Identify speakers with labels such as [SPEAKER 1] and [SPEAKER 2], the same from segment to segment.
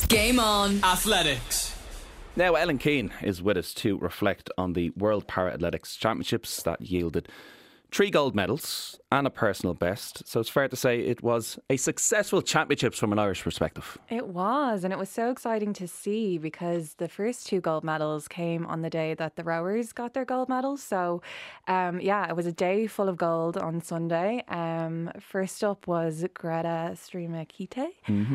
[SPEAKER 1] Game on.
[SPEAKER 2] Athletics.
[SPEAKER 3] Now, Ellen Keane is with us to reflect on the World Para-Athletics Championships that yielded 3 gold medals and a personal best. So it's fair to say it was a successful championships from an Irish perspective.
[SPEAKER 4] It was, and it was so exciting to see because the first 2 gold medals came on the day that the rowers got their gold medals. So, it was a day full of gold on Sunday. First up was Greta Strimakite,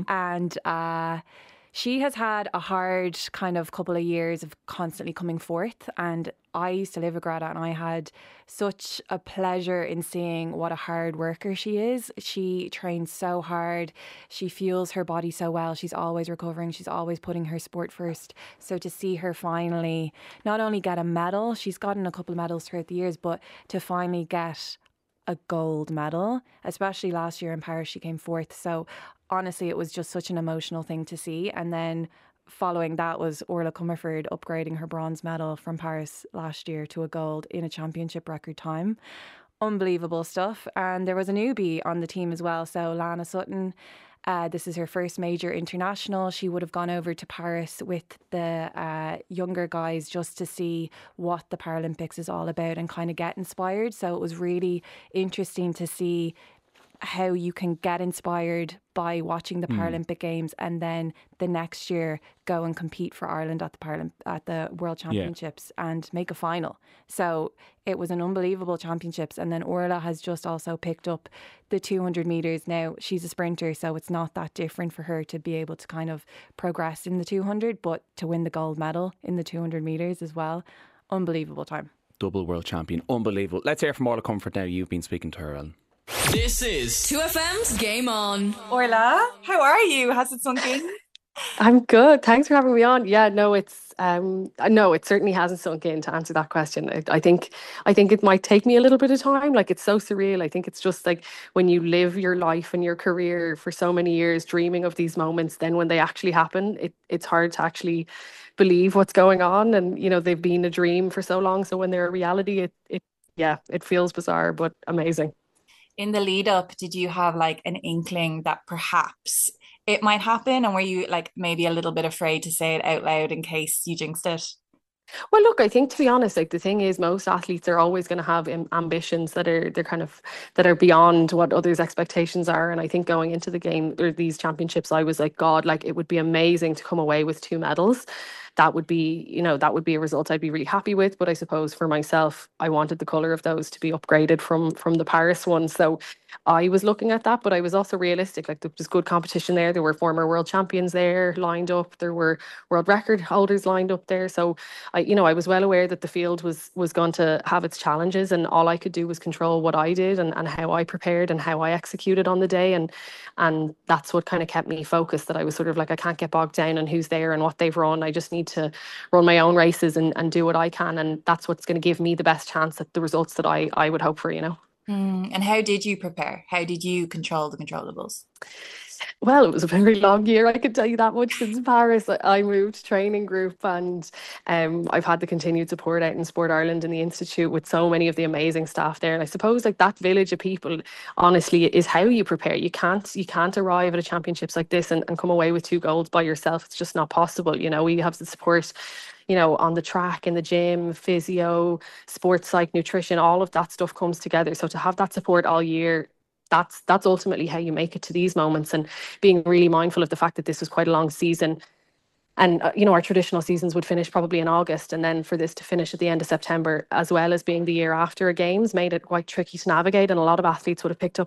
[SPEAKER 4] and she has had a hard kind of couple of years of constantly coming forth, and I used to live with Greta and I had such a pleasure in seeing what a hard worker she is. She trains so hard. She fuels her body so well. She's always recovering. She's always putting her sport first. So to see her finally not only get a medal, she's gotten a couple of medals throughout the years, but to finally get a gold medal, especially last year in Paris, she came fourth. So honestly, it was just such an emotional thing to see. And then following that was Orla Comerford upgrading her bronze medal from Paris last year to a gold in a championship record time. Unbelievable stuff. And there was a newbie on the team as well. So Lana Sutton, this is her first major international. She would have gone over to Paris with the younger guys just to see what the Paralympics is all about and kind of get inspired. So it was really interesting to see how you can get inspired by watching the Paralympic Games and then the next year go and compete for Ireland at the World Championships and make a final. So it was an unbelievable championships. And then Orla has just also picked up the 200 metres. Now she's a sprinter, so it's not that different for her to be able to kind of progress in the 200, but to win the gold medal in the 200 metres as well. Unbelievable time.
[SPEAKER 3] Double world champion. Unbelievable. Let's hear from Orla Comfort now. You've been speaking to her, Ellen.
[SPEAKER 2] This is
[SPEAKER 1] 2FM's Game On.
[SPEAKER 5] Orla, how are you? Has it sunk in?
[SPEAKER 6] I'm good. Thanks for having me on. Yeah, no, it certainly hasn't sunk in to answer that question. I think it might take me a little bit of time. Like, it's so surreal. I think it's just like when you live your life and your career for so many years dreaming of these moments, then when they actually happen, it's hard to actually believe what's going on. And, you know, they've been a dream for so long. So when they're a reality, it feels bizarre, but amazing.
[SPEAKER 5] In the lead up, did you have like an inkling that perhaps it might happen? And were you like maybe a little bit afraid to say it out loud in case you jinxed it?
[SPEAKER 6] Well, look, I think, to be honest, like, the thing is, most athletes are always going to have ambitions that are beyond what others' expectations are. And I think going into the game or these championships, I was like, God, like, it would be amazing to come away with 2 medals. That would be a result I'd be really happy with. But I suppose for myself, I wanted the colour of those to be upgraded from the Paris one. So I was looking at that, but I was also realistic. Like, there was good competition there. There were former world champions there lined up. There were world record holders lined up there. So I was well aware that the field was going to have its challenges, and all I could do was control what I did and how I prepared and how I executed on the day. And that's what kind of kept me focused, that I was sort of like, I can't get bogged down on who's there and what they've run. I just need to run my own races and do what I can. And that's what's going to give me the best chance at the results that I would hope for, you know.
[SPEAKER 5] And how did you prepare? How did you control the controllables?
[SPEAKER 6] Well, it was a very long year, I could tell you that much. Since Paris, I moved training group, and I've had the continued support out in Sport Ireland and the Institute with so many of the amazing staff there. And I suppose like that village of people, honestly, is how you prepare. You can't arrive at a championships like this and come away with 2 golds by yourself. It's just not possible. You know, we have the support, you know, on the track, in the gym, physio, sports psych, nutrition, all of that stuff comes together. So to have that support all year, that's ultimately how you make it to these moments. And being really mindful of the fact that this was quite a long season. And, our traditional seasons would finish probably in August. And then for this to finish at the end of September, as well as being the year after a games, made it quite tricky to navigate. And a lot of athletes would have picked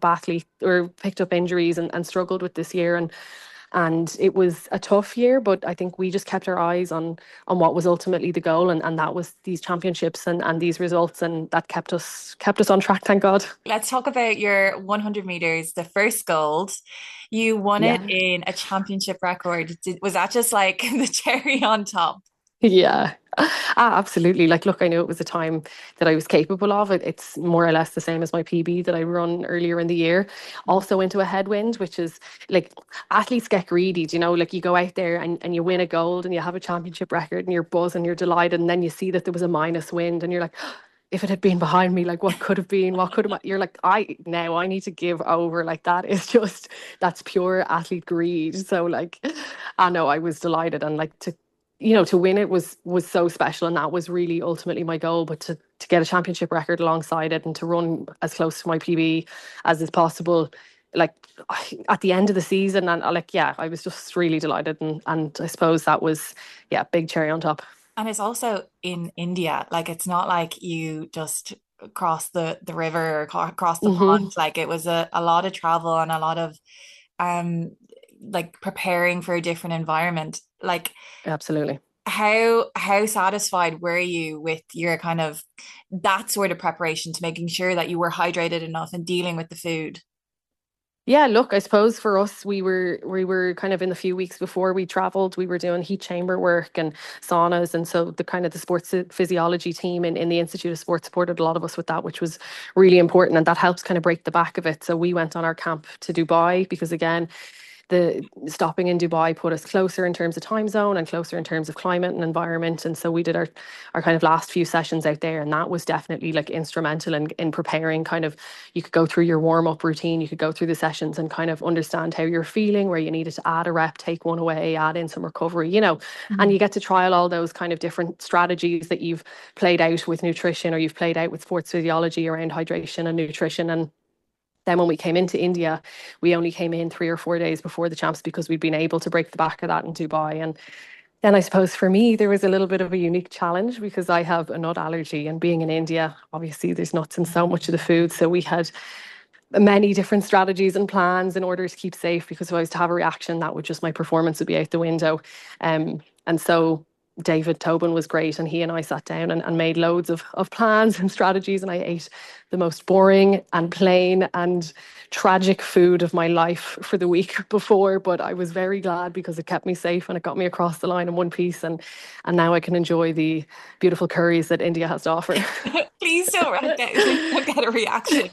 [SPEAKER 6] up injuries and struggled with this year. And it was a tough year, but I think we just kept our eyes on what was ultimately the goal, and that was these championships and these results, and that kept us on track, thank God.
[SPEAKER 5] Let's talk about your 100 metres, the first gold. You won it in a championship record. Was that just like the cherry on top?
[SPEAKER 6] Yeah, absolutely. Like, look, I knew it was a time that I was capable of it. It's more or less the same as my PB that I run earlier in the year. Also into a headwind, which is like, athletes get greedy, like you go out there and you win a gold and you have a championship record and you're buzzing, you're delighted. And then you see that there was a minus wind and you're like, if it had been behind me, like what could have been, what could have, you're like, I need to give over. Like that is just, that's pure athlete greed. So like, I know I was delighted, and like to win it was so special, and that was really ultimately my goal. But to get a championship record alongside it and to run as close to my PB as is possible, like at the end of the season, and like, yeah, I was just really delighted, and I suppose that was, yeah, big cherry on top.
[SPEAKER 5] And it's also in India. Like it's not like you just cross the river or cross the
[SPEAKER 6] Hmm.
[SPEAKER 5] pond. Like it was a lot of travel and a lot of um like preparing for a different environment. Like
[SPEAKER 6] Absolutely.
[SPEAKER 5] how satisfied were you with your kind of that sort of preparation to making sure that you were hydrated enough and dealing with the food?
[SPEAKER 6] Yeah, look, I suppose for us, we were kind of in the few weeks before we traveled, we were doing heat chamber work and saunas, and so the kind of the sports physiology team in the Institute of Sport supported a lot of us with that, which was really important, and that helps kind of break the back of it. So we went on our camp to Dubai because, again, the stopping in Dubai put us closer in terms of time zone and closer in terms of climate and environment. And so we did our kind of last few sessions out there. And that was definitely like instrumental in preparing kind of, you could go through your warm up routine, you could go through the sessions and kind of understand how you're feeling, where you needed to add a rep, take one away, add in some recovery, and you get to trial all those kind of different strategies that you've played out with nutrition or you've played out with sports physiology around hydration and nutrition. And then when we came into India, we only came in 3 or 4 days before the champs because we'd been able to break the back of that in Dubai. And then I suppose for me, there was a little bit of a unique challenge because I have a nut allergy. And being in India, obviously, there's nuts in so much of the food. So we had many different strategies and plans in order to keep safe, because if I was to have a reaction, that would just, my performance would be out the window. And so David Tobin was great, and he and I sat down and made loads of plans and strategies, and I ate the most boring and plain and tragic food of my life for the week before, but I was very glad because it kept me safe and it got me across the line in one piece, and now I can enjoy the beautiful curries that India has to offer.
[SPEAKER 5] Please don't get a reaction.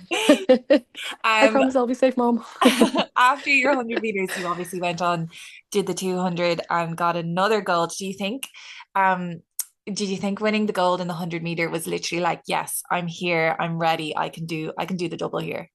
[SPEAKER 6] I
[SPEAKER 5] Um,
[SPEAKER 6] promise I'll be safe, Mom.
[SPEAKER 5] after your 100 meters, you obviously went on, did the 200 and got another gold. Um, did you think winning the gold in the 100-meter was literally like, yes, I'm here, I'm ready, I can do the double here?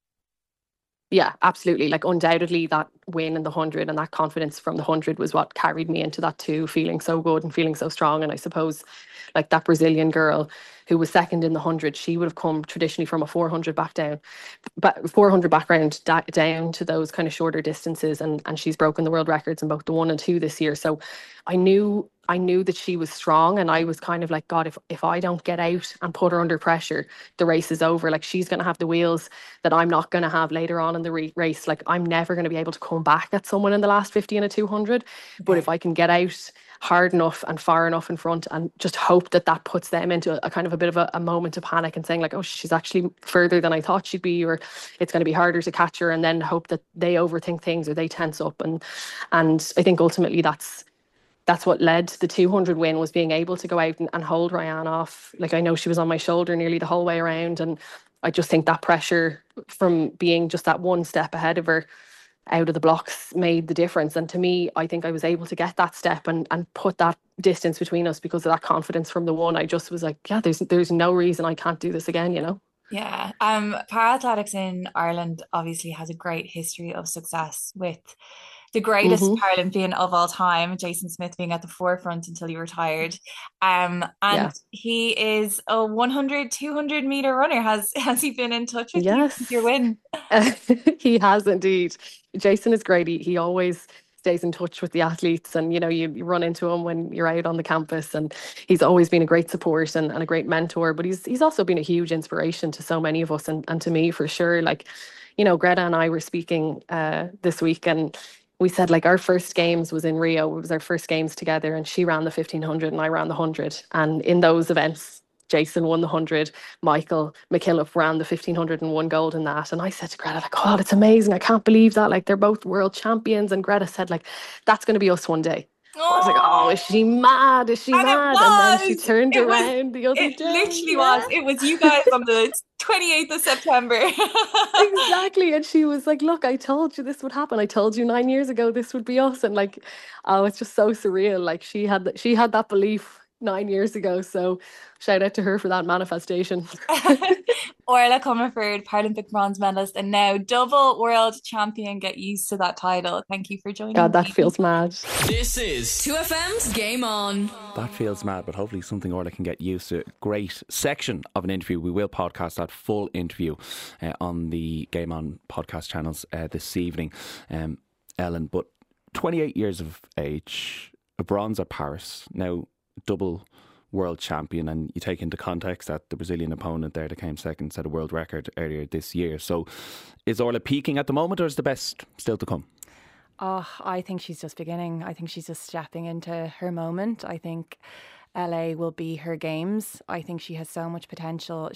[SPEAKER 6] Yeah, absolutely. Like undoubtedly that win in the 100 and that confidence from the 100 was what carried me into that too, feeling so good and feeling so strong. And I suppose like that Brazilian girl who was second in the 100, she would have come traditionally from a 400 back down, but 400 background down to those kind of shorter distances, and she's broken the world records in both the 1 and 2 this year. So I knew that she was strong, and I was kind of like, God, if I don't get out and put her under pressure, the race is over. Like she's going to have the wheels that I'm not going to have later on in the race. Like I'm never going to be able to come back at someone in the last 50 and a 200. But
[SPEAKER 5] Okay.
[SPEAKER 6] if I can get out hard enough and far enough in front and just hope that that puts them into a kind of a bit of a moment of panic and saying like, oh, she's actually further than I thought she'd be, or it's going to be harder to catch her, and then hope that they overthink things or they tense up. And I think ultimately that's what led to the 200 win, was being able to go out and hold Ryan off. Like I know she was on my shoulder nearly the whole way around, and I just think that pressure from being just that one step ahead of her out of the blocks made the difference. And to me, I think I was able to get that step and put that distance between us because of that confidence from the one. I just was like, yeah, there's no reason I can't do this again.
[SPEAKER 5] Yeah. Para-athletics in Ireland obviously has a great history of success, with the greatest
[SPEAKER 6] Hmm.
[SPEAKER 5] Paralympian of all time, Jason Smith, being at the forefront until he retired. And
[SPEAKER 6] Yeah.
[SPEAKER 5] he is a 100, 200-meter runner. Has he been in touch with you since your
[SPEAKER 6] Yes.
[SPEAKER 5] win?
[SPEAKER 6] He has indeed. Jason is great. He always stays in touch with the athletes, and you run into him when you're out on the campus, and he's always been a great support and a great mentor. But he's also been a huge inspiration to so many of us, and to me for sure. Like, Greta and I were speaking this week, and we said like our first games was in Rio. It was our first games together, and she ran the 1500 and I ran the 100. And in those events, Jason won the 100. Michael McKillop ran the 1500 and won gold in that. And I said to Greta, like, oh, it's amazing. I can't believe that. Like, they're both world champions. And Greta said, like, that's going to be us one day. I was like, oh, is
[SPEAKER 5] Oh,
[SPEAKER 6] she mad? Is she
[SPEAKER 5] and it
[SPEAKER 6] mad? And then she
[SPEAKER 5] was.
[SPEAKER 6] turned
[SPEAKER 5] It was.
[SPEAKER 6] around the other
[SPEAKER 5] It
[SPEAKER 6] day.
[SPEAKER 5] literally
[SPEAKER 6] Yeah,
[SPEAKER 5] was. It was you guys on the 28th of September.
[SPEAKER 6] exactly. And she was like, look, I told you this would happen. I told you 9 years ago this would be us. And like, oh, it's just so surreal. Like she had that belief, 9 years ago. So shout out to her for that manifestation.
[SPEAKER 5] Orla Comerford, Paralympic bronze medalist and now double world champion. Get used to that title. Thank you for joining
[SPEAKER 6] God, that
[SPEAKER 5] me.
[SPEAKER 6] feels mad.
[SPEAKER 2] This is
[SPEAKER 1] 2FM's Game On.
[SPEAKER 3] That feels mad, but hopefully something Orla can get used to. Great section of an interview. We will podcast that full interview on the Game On podcast channels this evening, Ellen. But 28 years of age, a bronze at Paris, now double world champion, and you take into context that the Brazilian opponent there that came second set a world record earlier this year. So is Orla peaking at the moment, or is the best still to come?
[SPEAKER 4] Oh, I think she's just beginning. I think she's just stepping into her moment. I think LA will be her games. I think she has so much potential.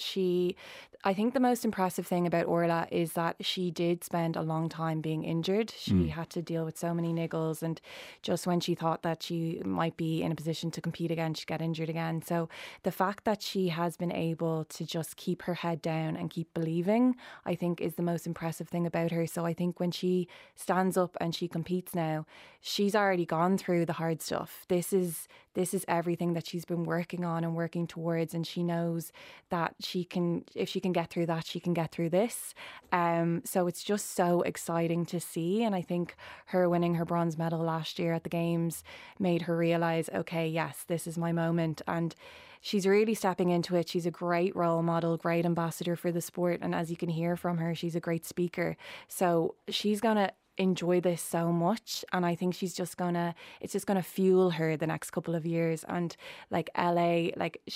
[SPEAKER 4] I think the most impressive thing about Orla is that she did spend a long time being injured. She had to deal with so many niggles, and just when she thought that she might be in a position to compete again, she got injured again. So the fact that she has been able to just keep her head down and keep believing, I think is the most impressive thing about her. So I think when she stands up and she competes now, she's already gone through the hard stuff. This is everything that she's been working on and working towards, and she knows that if she can get through that, she can get through this. So it's just so exciting to see, and I think her winning her bronze medal last year at the Games made her realise, okay, yes, this is my moment, and she's really stepping into it. She's a great role model, great ambassador for the sport, and as you can hear from her, she's a great speaker. So she's gonna enjoy this so much, and I think it's just gonna fuel her the next couple of years. And like LA,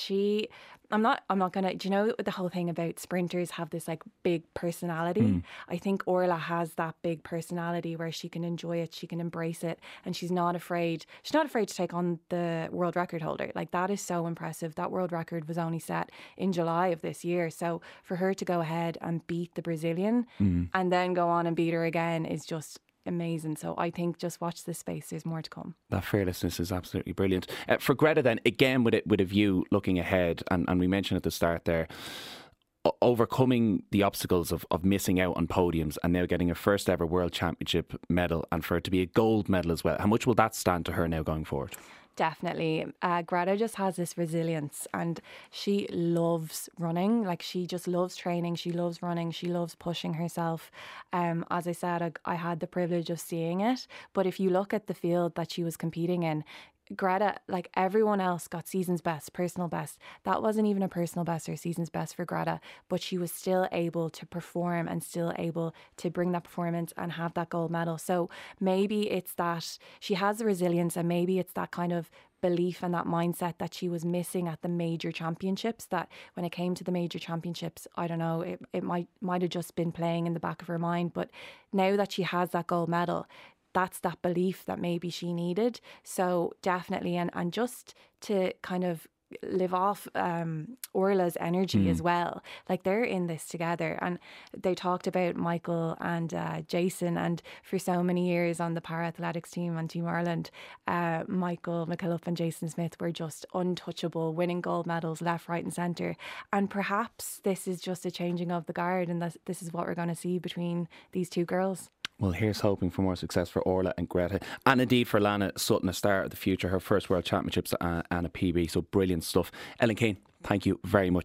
[SPEAKER 4] I'm not gonna, do you know the whole thing about sprinters have this like big personality? I think Orla has that big personality where she can enjoy it, she can embrace it, and she's not afraid to take on the world record holder. Like, that is so impressive. That world record was only set in July of this year, so for her to go ahead and beat the Brazilian and then go on and beat her again is just amazing. So I think just watch this space, there's more to come.
[SPEAKER 3] That fearlessness is absolutely brilliant. For Greta then, again with a view looking ahead, and we mentioned at the start there, overcoming the obstacles of missing out on podiums and now getting a first ever World Championship medal, and for it to be a gold medal as well. How much will that stand to her now going forward?
[SPEAKER 4] Definitely. Greta just has this resilience, and she loves running. Like, she just loves training. She loves running. She loves pushing herself. As I said, I had the privilege of seeing it. But if you look at the field that she was competing in, Greta, like everyone else, got season's best, personal best. That wasn't even a personal best or season's best for Greta, but she was still able to perform and still able to bring that performance and have that gold medal. So maybe it's that she has the resilience, and maybe it's that kind of belief and that mindset that she was missing at the major championships, that when it came to the major championships, I don't know, it might have just been playing in the back of her mind. But now that she has that gold medal, that's that belief that maybe she needed. So definitely, and just to kind of live off Orla's energy as well. Like, they're in this together, and they talked about Michael and Jason, and for so many years on the para athletics team on Team Ireland, Michael McKillop and Jason Smith were just untouchable, winning gold medals left, right and centre. And perhaps this is just a changing of the guard, and this is what we're going to see between these two girls.
[SPEAKER 3] Well, here's hoping for more success for Orla and Greta, and indeed for Lana Sutton, a star of the future, her first World Championships and a PB. So brilliant stuff. Ellen Keane, thank you very much.